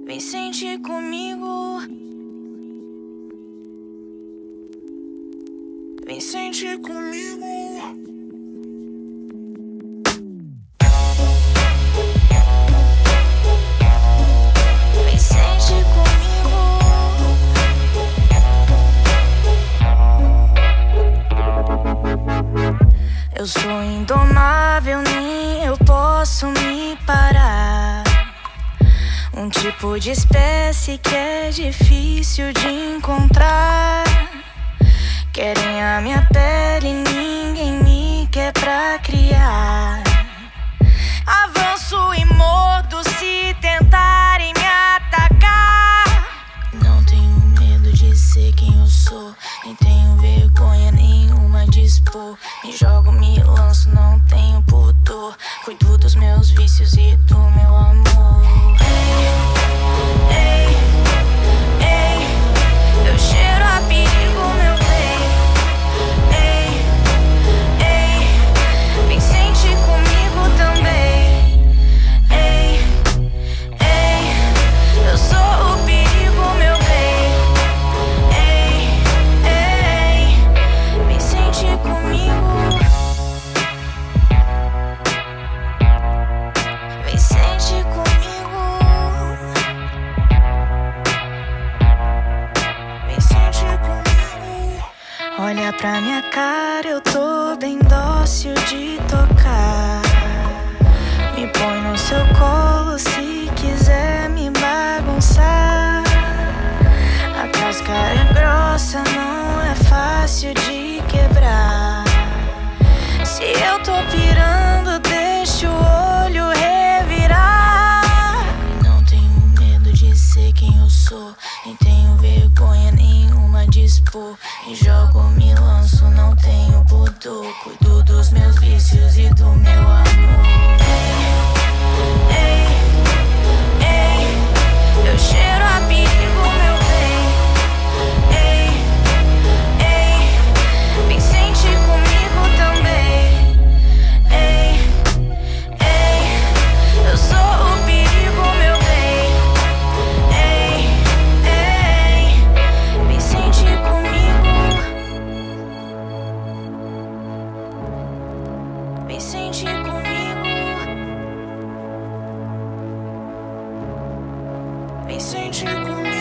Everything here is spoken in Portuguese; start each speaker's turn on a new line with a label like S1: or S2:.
S1: Vem sentir comigo. Vem sentir comigo. Vem sentir comigo. Eu sou indomável, nem eu posso me parar. Um tipo de espécie que é difícil de encontrar. Querem a minha pele, ninguém me quer pra criar. Avanço e mordo se tentarem me atacar. Não tenho medo de ser quem eu sou, nem tenho vergonha nenhuma de expor. Me jogo, me lanço, não tenho pudor. Cuido dos meus vícios e do meu amor. Ei, ei, eu cheiro a perigo, meu bem. Ei, ei, vem sentir comigo também. Ei, ei, eu sou o perigo, meu bem. Ei, ei, vem sentir comigo. Vem sentir comigo. Olha pra minha cara, eu tô bem dócil de tocar. Me põe no seu colo se quiser me bagunçar. A casca é grossa, não é fácil de quebrar. Se eu tô pirando, deixa o olho revirar. E não tenho medo de ser quem eu sou, nem tenho vergonha nenhuma de expor. Me jogo, me lanço, não tenho pudor. Cuido dos meus vícios e do meu amor. Ei, ei, ei, eu cheiro a perigo, meu bem. Ei, ei, vem sentir comigo também. Ei, ei, eu sou o perigo, meu bem. Ei, ei, vem sentir comigo. Vem sentir comigo. Vem sentir comigo.